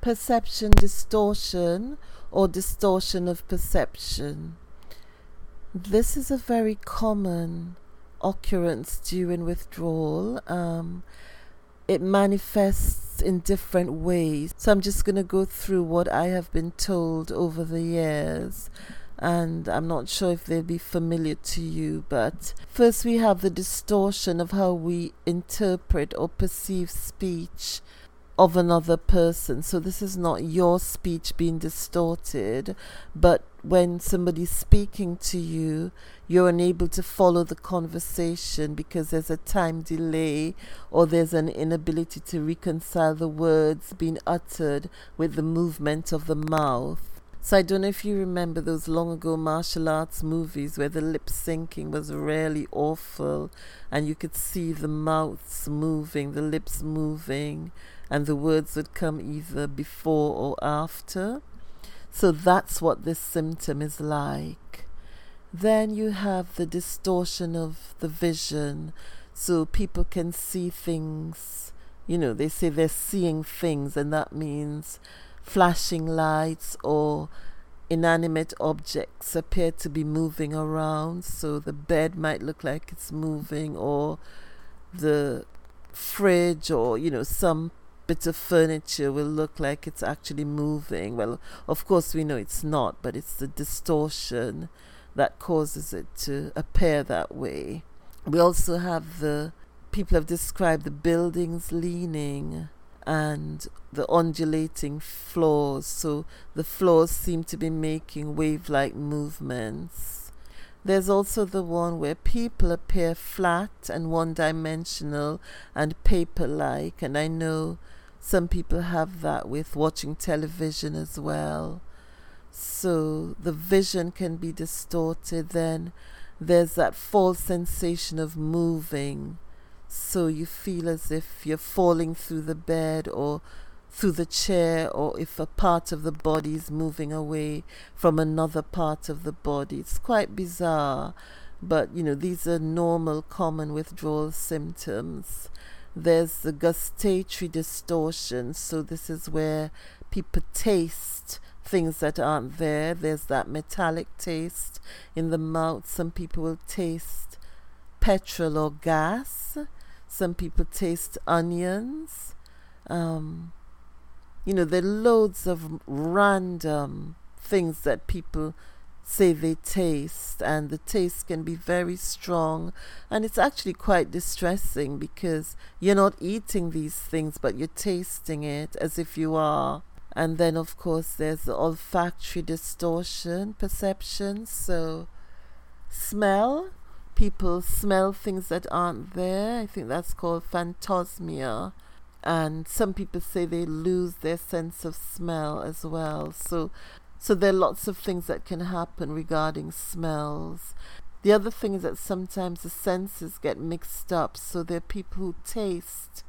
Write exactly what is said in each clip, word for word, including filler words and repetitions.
perception distortion or distortion of perception. This is a very common occurrence during withdrawal. Um, it manifests in different ways. So I'm just going to go through what I have been told over the years, and I'm not sure if they'll be familiar to you. But first we have the distortion of how we interpret or perceive speech of another person. So this is not your speech being distorted, but when somebody's speaking to you, you're unable to follow the conversation because there's a time delay, or there's an inability to reconcile the words being uttered with the movement of the mouth. So I don't know if you remember those long ago martial arts movies where the lip syncing was really awful and you could see the mouths moving, the lips moving, and the words would come either before or after. So that's what this symptom is like. Then you have the distortion of the vision. So people can see things, you know, they say they're seeing things, and that means flashing lights or inanimate objects appear to be moving around. So the bed might look like it's moving, or the fridge, or, you know, some bit of furniture will look like it's actually moving. Well, of course we know it's not, but it's the distortion that causes it to appear that way. We also have the, people have described the buildings leaning and the undulating floors. So the floors seem to be making wave-like movements. There's also the one where people appear flat and one-dimensional and paper-like, and I know some people have that with watching television as well. So the vision can be distorted. Then there's that false sensation of moving. So you feel as if you're falling through the bed or through the chair, or if a part of the body is moving away from another part of the body. It's quite bizarre, but you know, these are normal, common withdrawal symptoms. There's the gustatory distortion. So this is where people taste things that aren't there. There's that metallic taste in the mouth. Some people will taste petrol or gas. Some people taste onions. Um, you know, there are loads of random things that people say they taste, and the taste can be very strong, and it's actually quite distressing because you're not eating these things, but you're tasting it as if you are. And then of course there's the olfactory distortion perception. So smell, people smell things that aren't there. I think that's called phantosmia. And some people say they lose their sense of smell as well. So so there are lots of things that can happen regarding smells. The other thing is that sometimes the senses get mixed up. So there are people who taste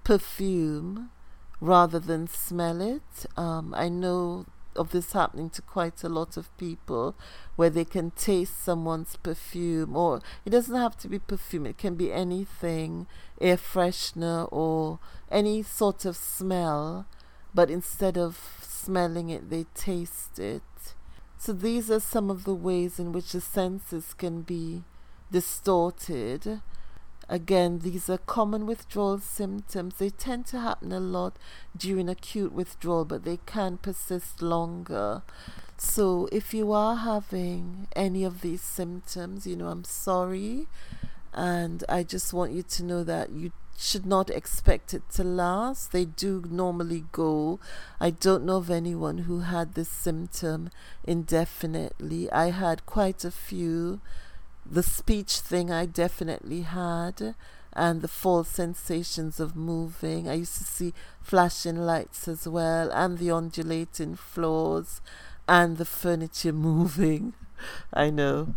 perfume rather than smell it. Um, I know of this happening to quite a lot of people, where they can taste someone's perfume, or it doesn't have to be perfume, it can be anything, air freshener or any sort of smell, but instead of smelling it, they taste it. So these are some of the ways in which the senses can be distorted. Again, these are common withdrawal symptoms. They tend to happen a lot during acute withdrawal, but they can persist longer. So if you are having any of these symptoms, you know, I'm sorry. And I just want you to know that you should not expect it to last. They do normally go. I don't know of anyone who had this symptom indefinitely. I had quite a few. The speech thing I definitely had, and the false sensations of moving. I used to see flashing lights as well, and the undulating floors, and the furniture moving. I know.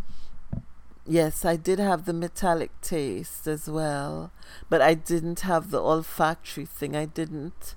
Yes, I did have the metallic taste as well, but I didn't have the olfactory thing. I didn't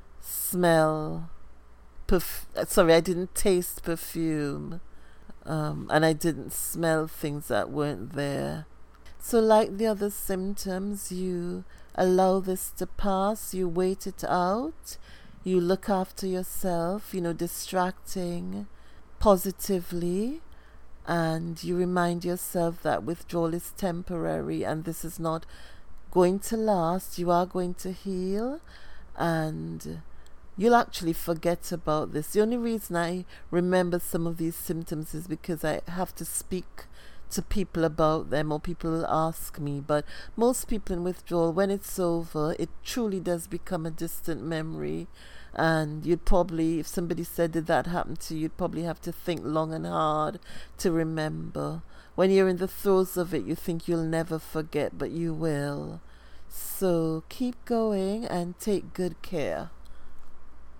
smell, perf- sorry, I didn't taste perfume. Um, and I didn't smell things that weren't there. So like the other symptoms, you allow this to pass, you wait it out. you look after yourself, you know, distracting positively, and you remind yourself that withdrawal is temporary and this is not going to last. You are going to heal, and you'll actually forget about this. The only reason I remember some of these symptoms is because I have to speak to people about them, or people will ask me. But most people in withdrawal, when it's over, it truly does become a distant memory. And you'd probably, if somebody said, did that happen to you, you'd probably have to think long and hard to remember. When you're in the throes of it, you think you'll never forget, but you will. So keep going and take good care.